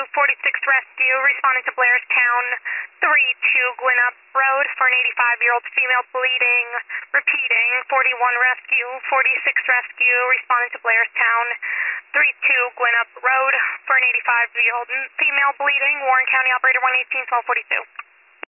46 Rescue, responding to Blairstown 32 Gwinnett Road for an 85-year-old female bleeding. Repeating, 41 Rescue, 46 Rescue, responding to Blairstown 32 Gwinnett Road for an 85-year-old female bleeding. Warren County Operator 118, 1242.